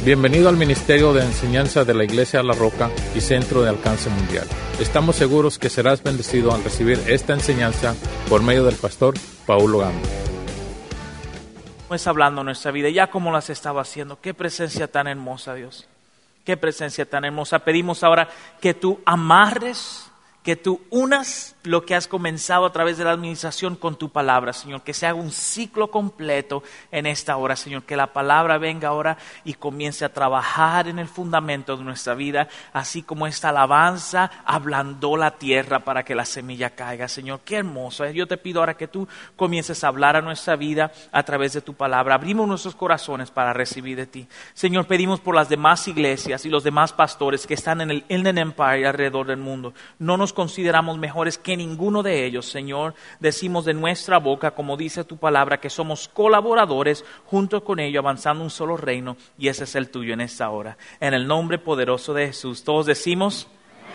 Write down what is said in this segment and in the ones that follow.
Bienvenido al Ministerio de Enseñanza de la Iglesia La Roca y Centro de Alcance Mundial. Estamos seguros que serás bendecido al recibir esta enseñanza por medio del pastor Paulo Gamba. Pues hablando de nuestra vida, ya como las estaba haciendo, qué presencia tan hermosa, Dios. Qué presencia tan hermosa. Pedimos ahora que tú amarres, que tú unas lo que has comenzado a través de la administración con tu palabra, Señor. Que se haga un ciclo completo en esta hora, Señor. Que la palabra venga ahora y comience a trabajar en el fundamento de nuestra vida, así como esta alabanza ablandó la tierra para que la semilla caiga, Señor. Qué hermoso. Yo te pido ahora que tú comiences a hablar a nuestra vida a través de tu palabra. Abrimos nuestros corazones para recibir de ti. Señor, pedimos por las demás iglesias y los demás pastores que están en el Inland Empire alrededor del mundo. No nos consideramos mejores que ninguno de ellos, Señor. Decimos de nuestra boca, como dice tu palabra, que somos colaboradores junto con ellos, avanzando un solo reino, y ese es el tuyo en esta hora. En el nombre poderoso de Jesús, todos decimos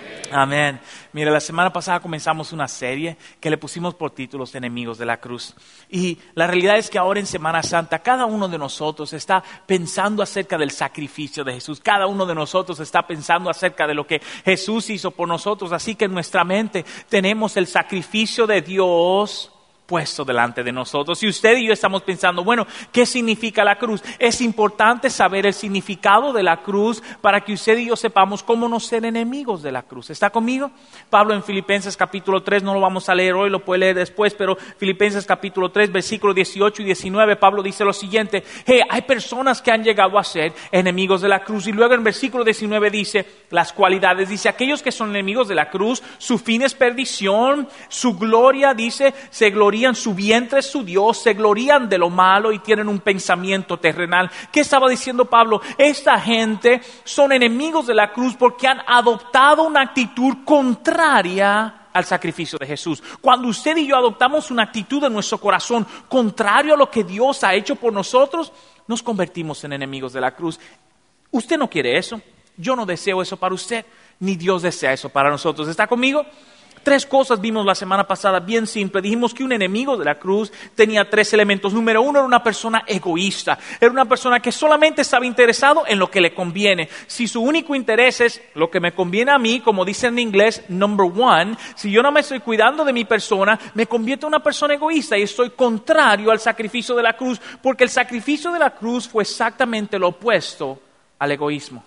amén. Mira, la semana pasada comenzamos una serie que le pusimos por títulos Enemigos de la Cruz. Y la realidad es que ahora en Semana Santa cada uno de nosotros está pensando acerca del sacrificio de Jesús. Cada uno de nosotros está pensando acerca de lo que Jesús hizo por nosotros. Así que en nuestra mente tenemos el sacrificio de Dios puesto delante de nosotros. Y usted y yo estamos pensando, bueno, ¿qué significa la cruz? Es importante saber el significado de la cruz para que usted y yo sepamos cómo no ser enemigos de la cruz. ¿Está conmigo? Pablo en Filipenses capítulo 3, no lo vamos a leer hoy, lo puede leer después, pero Filipenses capítulo 3, versículos 18 y 19, Pablo dice lo siguiente: hay personas que han llegado a ser enemigos de la cruz. Y luego en versículo 19 dice las cualidades, dice, aquellos que son enemigos de la cruz, su fin es perdición, su gloria, dice, se glorían, su vientre es su Dios, se glorían de lo malo y tienen un pensamiento terrenal. ¿Qué estaba diciendo Pablo? Esta gente son enemigos de la cruz porque han adoptado una actitud contraria al sacrificio de Jesús. Cuando usted y yo adoptamos una actitud en nuestro corazón contrario a lo que Dios ha hecho por nosotros, nos convertimos en enemigos de la cruz. Usted no quiere eso, yo no deseo eso para usted, ni Dios desea eso para nosotros. ¿Está conmigo? 3 cosas vimos la semana pasada, bien simple. Dijimos que un enemigo de la cruz tenía 3 elementos. Número 1, era una persona egoísta. Era una persona que solamente estaba interesado en lo que le conviene. Si su único interés es lo que me conviene a mí, como dice en inglés, number 1, si yo no me estoy cuidando de mi persona, me convierto en una persona egoísta y estoy contrario al sacrificio de la cruz, porque el sacrificio de la cruz fue exactamente lo opuesto al egoísmo.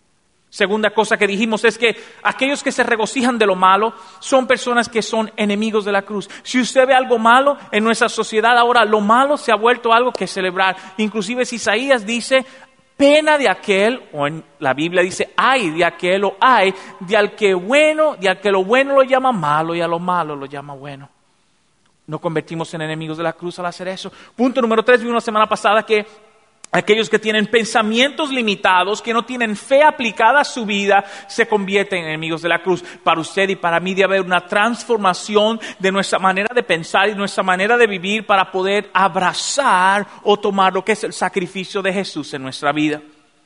Segunda cosa que dijimos es que aquellos que se regocijan de lo malo son personas que son enemigos de la cruz. Si usted ve algo malo en nuestra sociedad ahora, lo malo se ha vuelto algo que celebrar. Inclusive Isaías dice, pena de aquel, o en la Biblia dice, ay de aquel, o ay de al que lo bueno lo llama malo y a lo malo lo llama bueno. Nos convertimos en enemigos de la cruz al hacer eso. Punto número 3, vimos la semana pasada que aquellos que tienen pensamientos limitados, que no tienen fe aplicada a su vida, se convierten en enemigos de la cruz. Para usted y para mí debe haber una transformación de nuestra manera de pensar y nuestra manera de vivir para poder abrazar o tomar lo que es el sacrificio de Jesús en nuestra vida.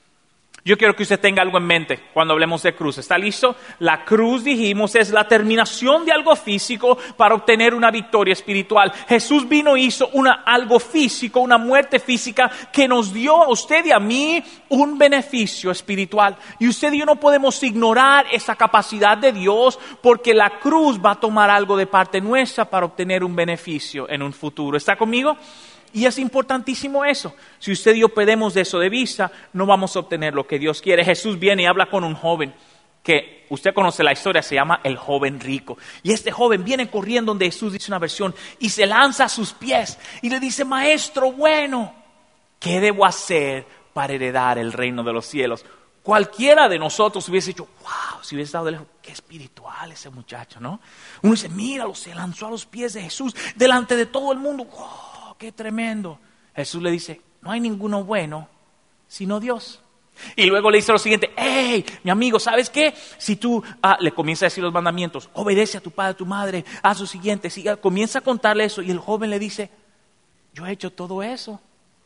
Yo quiero que usted tenga algo en mente cuando hablemos de cruz. ¿Está listo? La cruz, dijimos, es la terminación de algo físico para obtener una victoria espiritual. Jesús vino e hizo algo físico, una muerte física que nos dio a usted y a mí un beneficio espiritual. Y usted y yo no podemos ignorar esa capacidad de Dios porque la cruz va a tomar algo de parte nuestra para obtener un beneficio en un futuro. ¿Está conmigo? Y es importantísimo eso. Si usted y yo perdemos de eso de vista, no vamos a obtener lo que Dios quiere. Jesús viene y habla con un joven que usted conoce la historia, se llama el joven rico. Y este joven viene corriendo donde Jesús, dice una versión, y se lanza a sus pies y le dice, maestro bueno, ¿qué debo hacer para heredar el reino de los cielos? Cualquiera de nosotros hubiese dicho, wow, si hubiese estado de lejos, qué espiritual ese muchacho, ¿no? Uno dice, míralo, se lanzó a los pies de Jesús delante de todo el mundo, wow. ¡Qué tremendo! Jesús le dice, no hay ninguno bueno sino Dios. Y luego le dice lo siguiente, ¡hey, mi amigo! ¿Sabes qué? Si tú le comienza a decir los mandamientos, obedece a tu padre, a tu madre, haz lo siguiente, comienza a contarle eso y el joven le dice, yo he hecho todo eso.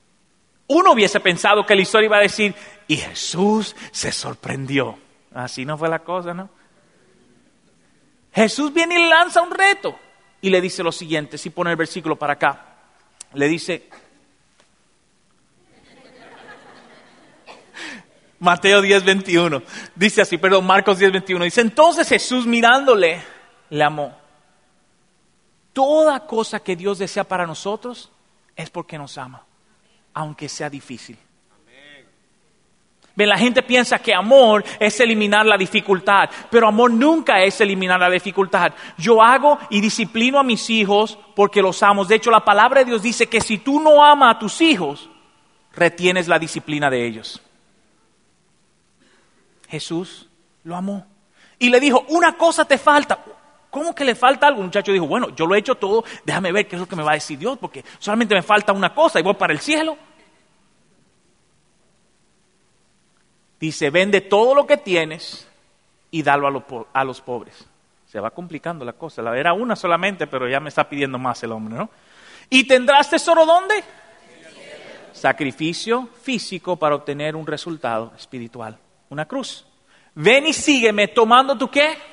Uno hubiese pensado que la historia iba a decir, y Jesús se sorprendió. Así no fue la cosa, ¿no? Jesús viene y le lanza un reto y le dice lo siguiente, si pone el versículo para acá. Le dice, Mateo 10:21. Dice así, perdón, Marcos 10:21. Dice, entonces Jesús mirándole, le amó. Toda cosa que Dios desea para nosotros es porque nos ama, aunque sea difícil. Ven, la gente piensa que amor es eliminar la dificultad, pero amor nunca es eliminar la dificultad. Yo hago y disciplino a mis hijos porque los amo. De hecho, la palabra de Dios dice que si tú no amas a tus hijos, retienes la disciplina de ellos. Jesús lo amó y le dijo, una cosa te falta. ¿Cómo que le falta algo? Un muchacho dijo, bueno, yo lo he hecho todo, déjame ver qué es lo que me va a decir Dios, porque solamente me falta una cosa y voy para el cielo. Dice, vende todo lo que tienes y dalo a los pobres. Se va complicando la cosa. Era una solamente, pero ya me está pidiendo más el hombre, ¿no? ¿Y tendrás tesoro dónde? Sacrificio físico para obtener un resultado espiritual. Una cruz. Ven y sígueme tomando tu ¿qué?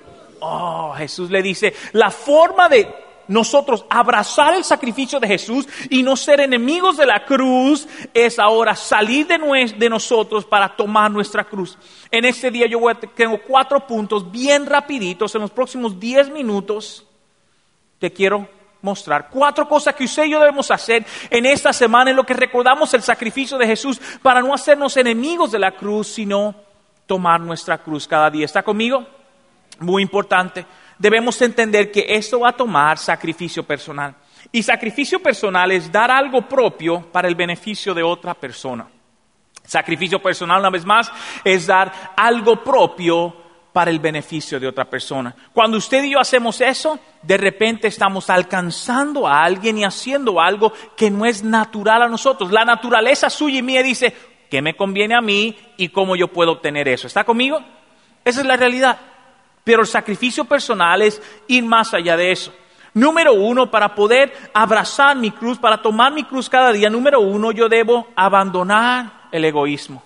Oh, Jesús le dice, la forma de nosotros abrazar el sacrificio de Jesús y no ser enemigos de la cruz es ahora salir de nosotros para tomar nuestra cruz. En este día tengo 4 puntos bien rapiditos. En los próximos 10 minutos te quiero mostrar 4 cosas que usted y yo debemos hacer en esta semana en lo que recordamos el sacrificio de Jesús para no hacernos enemigos de la cruz, sino tomar nuestra cruz cada día. ¿Está conmigo? Muy importante. Debemos entender que esto va a tomar sacrificio personal. Y sacrificio personal es dar algo propio para el beneficio de otra persona. Sacrificio personal, una vez más, es dar algo propio para el beneficio de otra persona. Cuando usted y yo hacemos eso, de repente estamos alcanzando a alguien y haciendo algo que no es natural a nosotros. La naturaleza suya y mía dice, ¿qué me conviene a mí y cómo yo puedo obtener eso? ¿Está conmigo? Esa es la realidad. Pero el sacrificio personal es ir más allá de eso. Número 1, para poder abrazar mi cruz, para tomar mi cruz cada día, número 1, yo debo abandonar el egoísmo.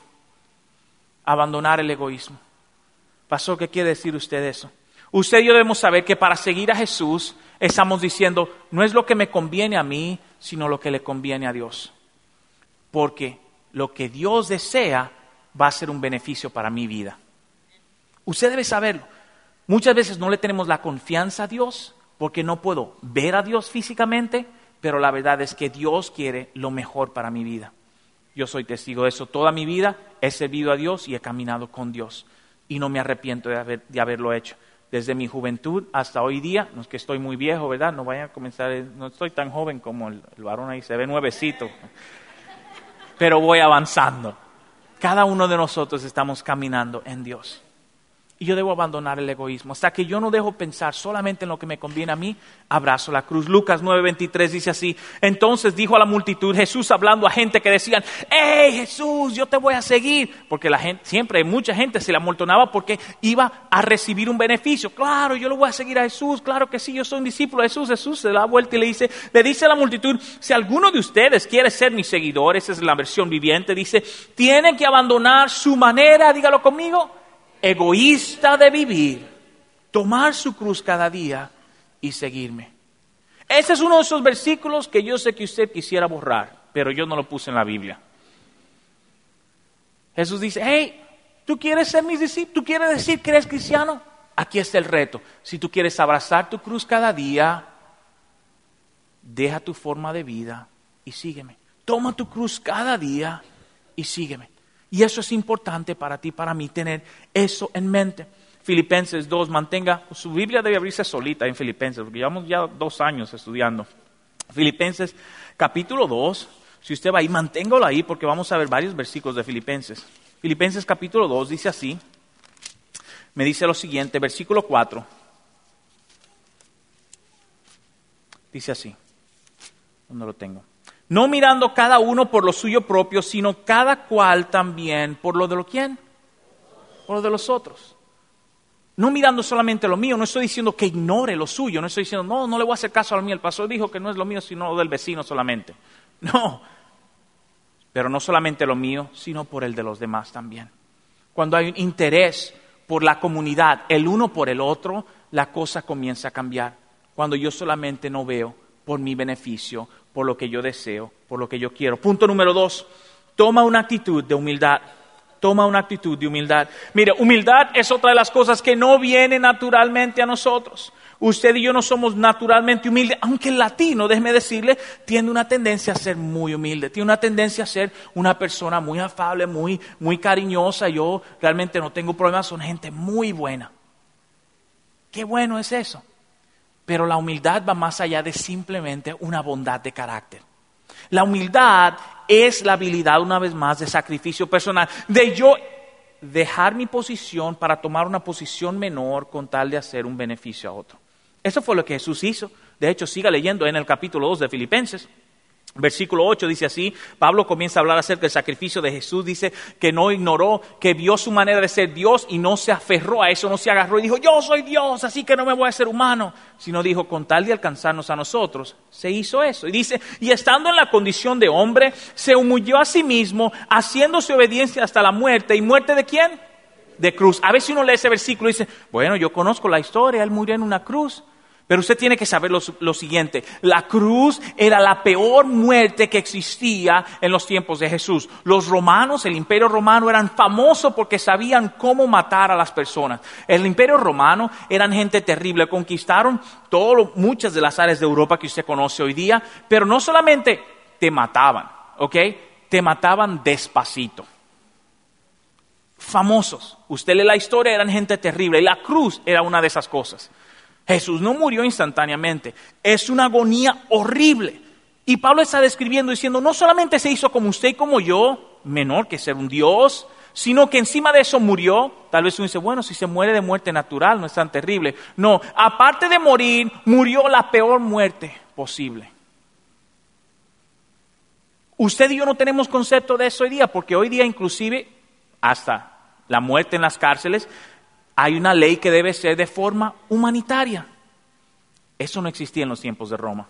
Abandonar el egoísmo. Pastor, ¿qué quiere decir usted eso? Usted y yo debemos saber que para seguir a Jesús estamos diciendo, no es lo que me conviene a mí, sino lo que le conviene a Dios. Porque lo que Dios desea va a ser un beneficio para mi vida. Usted debe saberlo. Muchas veces no le tenemos la confianza a Dios porque no puedo ver a Dios físicamente, pero la verdad es que Dios quiere lo mejor para mi vida. Yo soy testigo de eso. Toda mi vida he servido a Dios y he caminado con Dios. Y no me arrepiento de haberlo hecho. Desde mi juventud hasta hoy día, no es que estoy muy viejo, ¿verdad? No vayan a comenzar, no estoy tan joven como el varón ahí, se ve nuevecito. Pero voy avanzando. Cada uno de nosotros estamos caminando en Dios. Y yo debo abandonar el egoísmo. Hasta que yo no dejo pensar solamente en lo que me conviene a mí, abrazo la cruz. Lucas 9:23 dice así. Entonces dijo a la multitud, Jesús hablando a gente que decían, ¡hey Jesús, yo te voy a seguir! Porque la gente, siempre mucha gente se le amontonaba porque iba a recibir un beneficio. Claro, yo lo voy a seguir a Jesús, claro que sí, yo soy un discípulo de Jesús. Jesús se da vuelta y le dice a la multitud, si alguno de ustedes quiere ser mi seguidor, esa es la versión viviente, dice, tiene que abandonar su manera, dígalo conmigo, egoísta de vivir, tomar su cruz cada día y seguirme. Ese es uno de esos versículos que yo sé que usted quisiera borrar, pero yo no lo puse en la Biblia. Jesús dice, hey, ¿tú quieres ser mi discípulo? ¿Tú quieres decir que eres cristiano? Aquí está el reto. Si tú quieres abrazar tu cruz cada día, deja tu forma de vida y sígueme. Toma tu cruz cada día y sígueme. Y eso es importante para ti, para mí, tener eso en mente. Filipenses 2, mantenga, su Biblia debe abrirse solita en Filipenses, porque llevamos ya 2 años estudiando. Filipenses capítulo 2, si usted va ahí, manténgalo ahí, porque vamos a ver varios versículos de Filipenses. Filipenses capítulo 2 dice así, me dice lo siguiente, versículo 4. Dice así, ¿dónde lo tengo? No mirando cada uno por lo suyo propio, sino cada cual también por lo de ¿quién? Por lo de los otros. No mirando solamente lo mío, no estoy diciendo que ignore lo suyo, no estoy diciendo, no le voy a hacer caso a lo mío, el pastor dijo que no es lo mío, sino lo del vecino solamente. No, pero no solamente lo mío, sino por el de los demás también. Cuando hay un interés por la comunidad, el uno por el otro, la cosa comienza a cambiar. Cuando yo solamente no veo por mi beneficio, por lo que yo deseo, por lo que yo quiero. Punto número 2, toma una actitud de humildad. Toma una actitud de humildad. Mire, humildad es otra de las cosas que no viene naturalmente a nosotros. Usted y yo no somos naturalmente humildes, aunque el latino, déjeme decirle, tiene una tendencia a ser muy humilde, tiene una tendencia a ser una persona muy afable, muy cariñosa. Yo realmente no tengo problemas, son gente muy buena. Qué bueno es eso. Pero la humildad va más allá de simplemente una bondad de carácter. La humildad es la habilidad, una vez más, de sacrificio personal, de yo dejar mi posición para tomar una posición menor con tal de hacer un beneficio a otro. Eso fue lo que Jesús hizo. De hecho, siga leyendo en el capítulo 2 de Filipenses. Versículo 8 dice así, Pablo comienza a hablar acerca del sacrificio de Jesús, dice que no ignoró, que vio su manera de ser Dios y no se aferró a eso, no se agarró y dijo, yo soy Dios, así que no me voy a hacer humano, sino dijo, con tal de alcanzarnos a nosotros, se hizo eso. Y dice, y estando en la condición de hombre, se humilló a sí mismo, haciéndose obediencia hasta la muerte. ¿Y muerte de quién? De cruz. A veces uno lee ese versículo y dice, bueno, yo conozco la historia, él murió en una cruz. Pero usted tiene que saber lo siguiente, la cruz era la peor muerte que existía en los tiempos de Jesús. Los romanos, el imperio romano, eran famosos porque sabían cómo matar a las personas. El imperio romano eran gente terrible, conquistaron muchas de las áreas de Europa que usted conoce hoy día, pero no solamente te mataban, ¿ok? Te mataban despacito. Famosos, usted lee la historia, eran gente terrible y la cruz era una de esas cosas. Jesús no murió instantáneamente, es una agonía horrible. Y Pablo está describiendo diciendo, no solamente se hizo como usted y como yo, menor que ser un Dios, sino que encima de eso murió. Tal vez uno dice, bueno, si se muere de muerte natural no es tan terrible. No, aparte de morir, murió la peor muerte posible. Usted y yo no tenemos concepto de eso hoy día, porque hoy día inclusive hasta la muerte en las cárceles, hay una ley que debe ser de forma humanitaria. Eso no existía en los tiempos de Roma.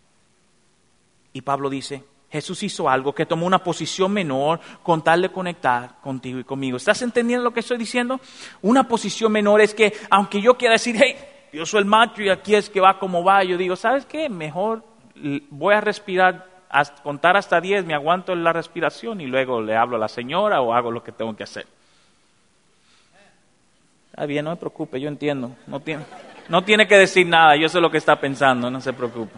Y Pablo dice, Jesús hizo algo que tomó una posición menor con tal de conectar contigo y conmigo. ¿Estás entendiendo lo que estoy diciendo? Una posición menor es que, aunque yo quiera decir, hey, yo soy el macho y aquí es que va como va, yo digo, ¿sabes qué? Mejor voy a respirar, a contar hasta 10, me aguanto la respiración y luego le hablo a la señora o hago lo que tengo que hacer. Está bien, no me preocupe, yo entiendo. No tiene que decir nada, yo sé lo que está pensando, no se preocupe.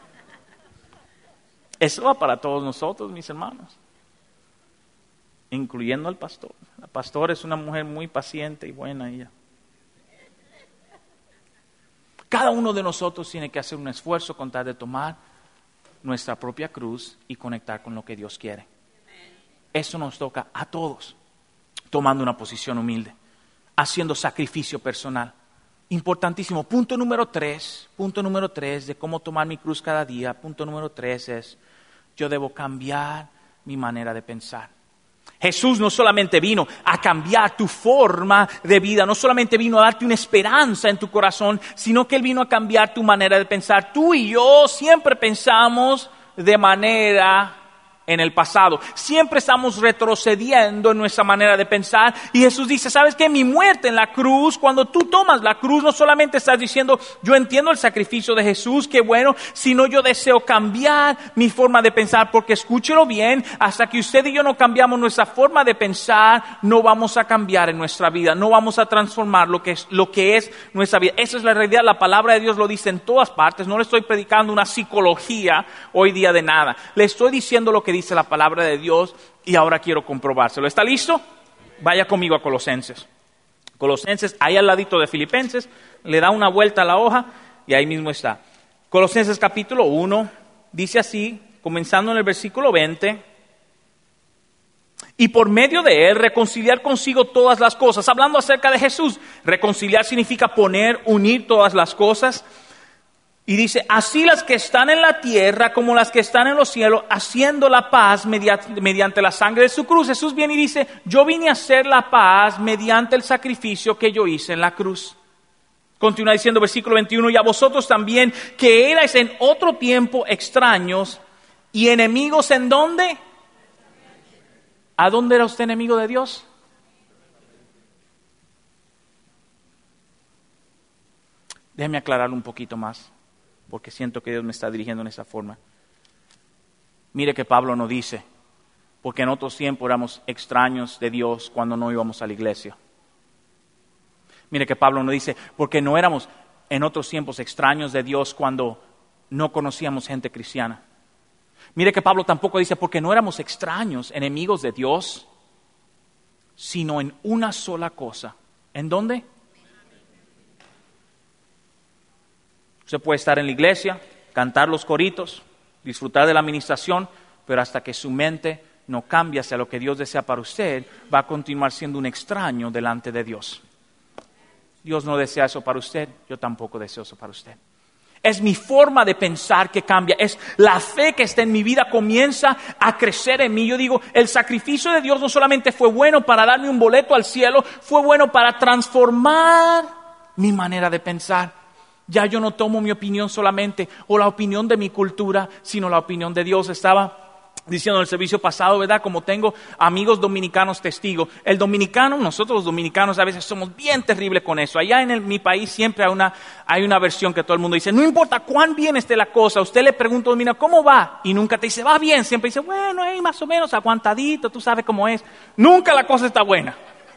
Eso va para todos nosotros, mis hermanos, incluyendo al pastor. La pastora es una mujer muy paciente y buena ella. Cada uno de nosotros tiene que hacer un esfuerzo con tal de tomar nuestra propia cruz y conectar con lo que Dios quiere. Eso nos toca a todos, tomando una posición humilde, haciendo sacrificio personal. Importantísimo. Punto número 3 de cómo tomar mi cruz cada día. Punto número 3 es, yo debo cambiar mi manera de pensar. Jesús no solamente vino a cambiar tu forma de vida, no solamente vino a darte una esperanza en tu corazón, sino que Él vino a cambiar tu manera de pensar. Tú y yo siempre pensamos de manera en el pasado. Siempre estamos retrocediendo en nuestra manera de pensar. Y Jesús dice, ¿sabes qué? Mi muerte en la cruz, cuando tú tomas la cruz, no solamente estás diciendo, yo entiendo el sacrificio de Jesús, qué bueno, sino yo deseo cambiar mi forma de pensar, porque escúchelo bien, hasta que usted y yo no cambiamos nuestra forma de pensar, no vamos a cambiar en nuestra vida, no vamos a transformar lo que es nuestra vida. Esa es la realidad, la palabra de Dios lo dice en todas partes. No le estoy predicando una psicología hoy día de nada, le estoy diciendo lo que dice la palabra de Dios y ahora quiero comprobárselo. ¿Está listo? Vaya conmigo a Colosenses. Colosenses, ahí al ladito de Filipenses, le da una vuelta a la hoja y ahí mismo está. Colosenses capítulo 1, dice así, comenzando en el versículo 20, y por medio de él reconciliar consigo todas las cosas. Hablando acerca de Jesús, reconciliar significa poner, unir todas las cosas. Y dice, así las que están en la tierra como las que están en los cielos, haciendo la paz mediante la sangre de su cruz. Jesús viene y dice, yo vine a hacer la paz mediante el sacrificio que yo hice en la cruz. Continúa diciendo versículo 21, y a vosotros también, que erais en otro tiempo extraños y enemigos, ¿en dónde? ¿A dónde era usted enemigo de Dios? Déjeme aclararlo un poquito más, porque siento que Dios me está dirigiendo en esa forma. Mire que Pablo no dice, porque en otros tiempos éramos extraños de Dios cuando no íbamos a la iglesia. Mire que Pablo nos dice, porque no éramos en otros tiempos extraños de Dios cuando no conocíamos gente cristiana. Mire que Pablo tampoco dice, porque no éramos extraños, enemigos de Dios, sino en una sola cosa. ¿En dónde? Usted puede estar en la iglesia, cantar los coritos, disfrutar de la administración, pero hasta que su mente no cambie hacia lo que Dios desea para usted, va a continuar siendo un extraño delante de Dios. Dios no desea eso para usted, yo tampoco deseo eso para usted. Es mi forma de pensar que cambia, es la fe que está en mi vida comienza a crecer en mí. Yo digo, el sacrificio de Dios no solamente fue bueno para darme un boleto al cielo, fue bueno para transformar mi manera de pensar. Ya yo no tomo mi opinión solamente o la opinión de mi cultura, sino la opinión de Dios. Estaba diciendo en el servicio pasado, ¿verdad? Como tengo amigos dominicanos testigos. El dominicano, nosotros los dominicanos a veces somos bien terribles con eso. Allá en mi país siempre hay una versión que todo el mundo dice, no importa cuán bien esté la cosa, usted le pregunta a un dominicano, ¿cómo va? Y nunca te dice, va bien. Siempre dice, bueno, más o menos aguantadito, tú sabes cómo es. Nunca la cosa está buena.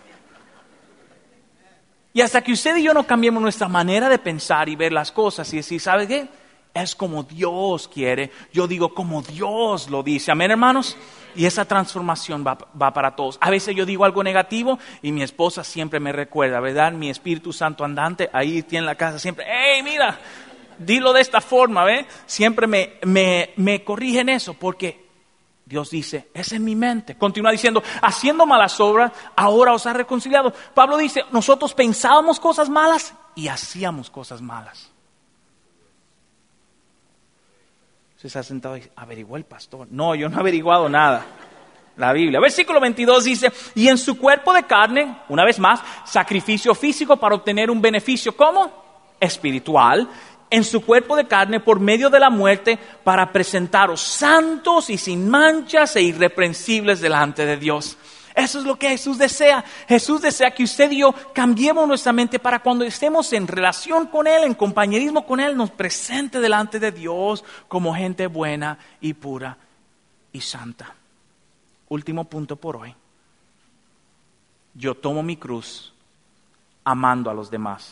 Y hasta que usted y yo no cambiemos nuestra manera de pensar y ver las cosas y decir, ¿sabe qué? Es como Dios quiere, yo digo como Dios lo dice, amén hermanos, y esa transformación va para todos. A veces yo digo algo negativo y mi esposa siempre me recuerda, ¿verdad? Mi Espíritu Santo andante ahí tiene en la casa siempre, hey mira, dilo de esta forma, ¿ves? Siempre me corrigen eso porque Dios dice, es en mi mente. Continúa diciendo, haciendo malas obras, ahora os ha reconciliado. Pablo dice, nosotros pensábamos cosas malas y hacíamos cosas malas. Usted se ha sentado y dice, averiguó el pastor. No, yo no he averiguado nada. La Biblia. Versículo 22 dice, y en su cuerpo de carne, una vez más, sacrificio físico para obtener un beneficio, ¿cómo? Espiritual. En su cuerpo de carne por medio de la muerte para presentaros santos y sin manchas e irreprensibles delante de Dios. Eso es lo que Jesús desea. Jesús desea que usted y yo cambiemos nuestra mente para cuando estemos en relación con Él, en compañerismo con Él, nos presente delante de Dios como gente buena y pura y santa. Último punto por hoy. Yo tomo mi cruz amando a los demás.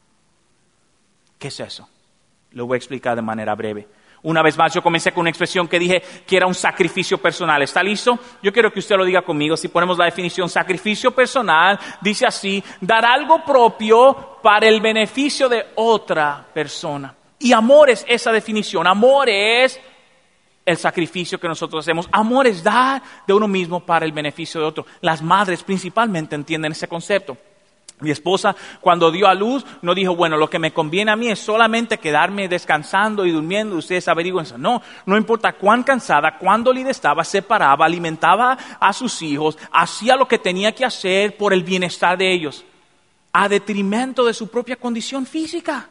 ¿Qué es eso? Lo voy a explicar de manera breve. Una vez más, yo comencé con una expresión que dije que era un sacrificio personal. ¿Está listo? Yo quiero que usted lo diga conmigo. Si ponemos la definición, sacrificio personal, dice así, dar algo propio para el beneficio de otra persona. Y amor es esa definición. Amor es el sacrificio que nosotros hacemos. Amor es dar de uno mismo para el beneficio de otro. Las madres principalmente entienden ese concepto. Mi esposa, cuando dio a luz, no dijo, bueno, lo que me conviene a mí es solamente quedarme descansando y durmiendo. Ustedes averigüen eso. No importa cuán cansada, cuán dolida estaba, se paraba, alimentaba a sus hijos, hacía lo que tenía que hacer por el bienestar de ellos, a detrimento de su propia condición física.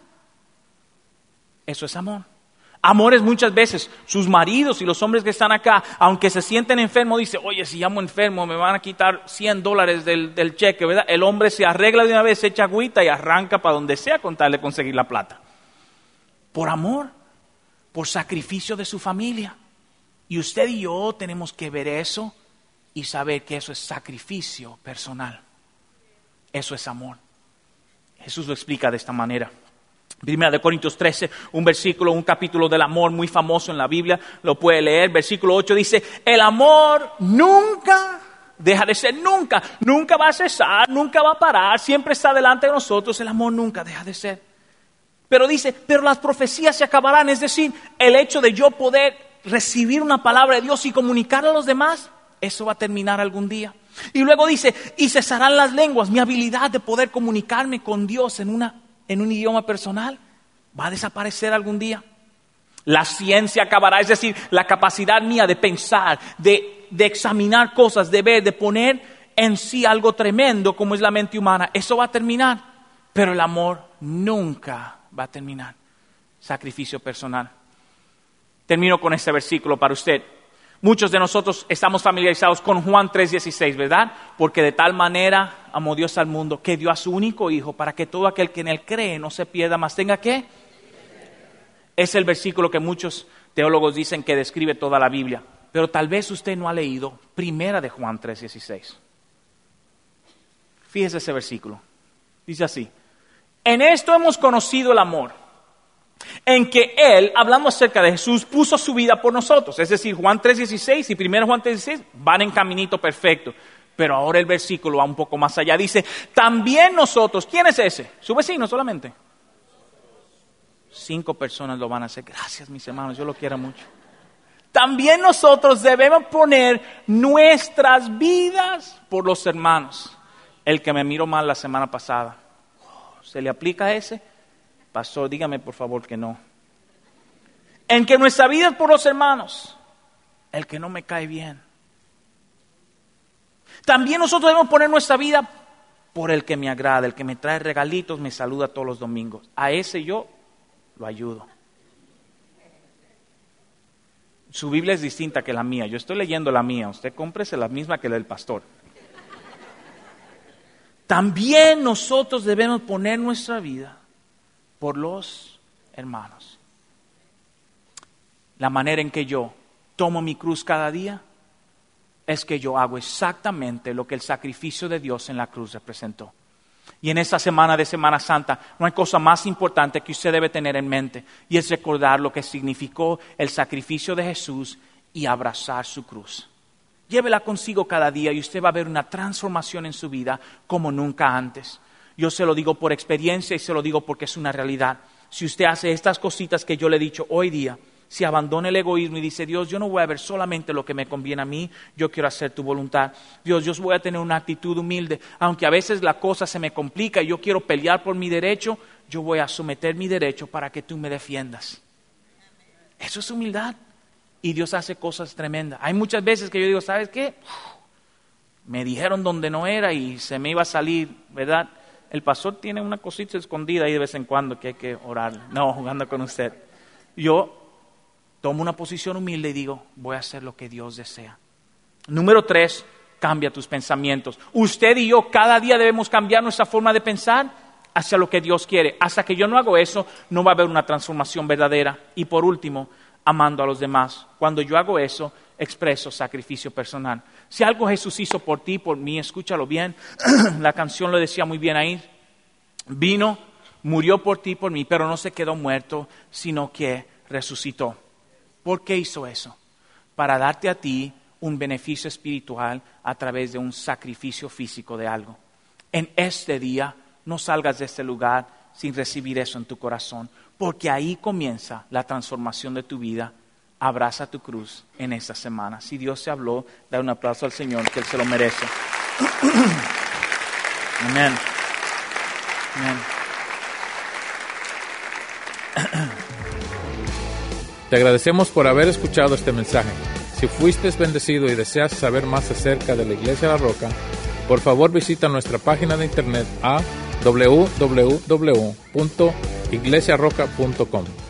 Eso es amor. Amor es muchas veces sus maridos y los hombres que están acá, aunque se sienten enfermos, dicen, oye, si llamo enfermo me van a quitar $100 del cheque, ¿verdad? El hombre se arregla de una vez, se echa agüita y arranca para donde sea con tal de conseguir la plata. Por amor, por sacrificio de su familia. Y usted y yo tenemos que ver eso y saber que eso es sacrificio personal. Eso es amor. Jesús lo explica de esta manera. Primera de Corintios 13, un capítulo del amor muy famoso en la Biblia, lo puede leer. Versículo 8 dice, el amor nunca deja de ser, nunca va a cesar, nunca va a parar, siempre está delante de nosotros, el amor nunca deja de ser. Pero dice, pero las profecías se acabarán, es decir, el hecho de yo poder recibir una palabra de Dios y comunicarla a los demás, eso va a terminar algún día. Y luego dice, y cesarán las lenguas, mi habilidad de poder comunicarme con Dios en un idioma personal, va a desaparecer algún día. La ciencia acabará, es decir, la capacidad mía de pensar, de examinar cosas, de ver, de poner en sí algo tremendo como es la mente humana, eso va a terminar, pero el amor nunca va a terminar. Sacrificio personal. Termino con este versículo para usted. Muchos de nosotros estamos familiarizados con Juan 3:16, ¿verdad? Porque de tal manera amó Dios al mundo que dio a su único hijo para que todo aquel que en él cree no se pierda, mas tenga ¿qué? Es el versículo que muchos teólogos dicen que describe toda la Biblia. Pero tal vez usted no ha leído Primera de Juan 3:16. Fíjese ese versículo. Dice así: en esto hemos conocido el amor, en que Él, hablando acerca de Jesús, puso su vida por nosotros. Es decir, Juan 3:16 y 1 Juan 3:16 van en caminito perfecto. Pero ahora el versículo va un poco más allá. Dice, también nosotros, ¿quién es ese? Su vecino solamente. 5 personas lo van a hacer. Gracias, mis hermanos, yo lo quiero mucho. También nosotros debemos poner nuestras vidas por los hermanos. El que me miró mal la semana pasada, ¿se le aplica a ese? Pastor, dígame por favor que no. En que nuestra vida es por los hermanos. El que no me cae bien. También nosotros debemos poner nuestra vida por el que me agrada, el que me trae regalitos, me saluda todos los domingos. A ese yo lo ayudo. Su Biblia es distinta que la mía. Yo estoy leyendo la mía. Usted cómprese la misma que la del pastor. También nosotros debemos poner nuestra vida por los hermanos. La manera en que yo tomo mi cruz cada día es que yo hago exactamente lo que el sacrificio de Dios en la cruz representó. Y en esta semana de Semana Santa no hay cosa más importante que usted debe tener en mente, y es recordar lo que significó el sacrificio de Jesús y abrazar su cruz. Llévela consigo cada día y usted va a ver una transformación en su vida como nunca antes. Yo se lo digo por experiencia y se lo digo porque es una realidad. Si usted hace estas cositas que yo le he dicho hoy día, si abandona el egoísmo y dice, Dios, yo no voy a ver solamente lo que me conviene a mí, yo quiero hacer tu voluntad. Dios, yo voy a tener una actitud humilde, aunque a veces la cosa se me complica y yo quiero pelear por mi derecho, yo voy a someter mi derecho para que tú me defiendas. Eso es humildad. Y Dios hace cosas tremendas. Hay muchas veces que yo digo, ¿sabes qué? Me dijeron donde no era y se me iba a salir, ¿verdad? El pastor tiene una cosita escondida ahí de vez en cuando que hay que orar. No, jugando con usted. Yo tomo una posición humilde y digo, voy a hacer lo que Dios desea. Número 3, cambia tus pensamientos. Usted y yo cada día debemos cambiar nuestra forma de pensar hacia lo que Dios quiere. Hasta que yo no hago eso, no va a haber una transformación verdadera. Y por último, amando a los demás. Cuando yo hago eso, expreso sacrificio personal. Si algo Jesús hizo por ti, por mí, escúchalo bien. La canción lo decía muy bien ahí. Vino, murió por ti, por mí, pero no se quedó muerto, sino que resucitó. ¿Por qué hizo eso? Para darte a ti un beneficio espiritual a través de un sacrificio físico de algo. En este día, no salgas de este lugar sin recibir eso en tu corazón, porque ahí comienza la transformación de tu vida. Abraza tu cruz en esta semana. Si Dios te habló, da un aplauso al Señor, que Él se lo merece. Amén. Amén. Te agradecemos por haber escuchado este mensaje. Si fuiste bendecido y deseas saber más acerca de la Iglesia La Roca, por favor visita nuestra página de internet a www.iglesiarroca.com.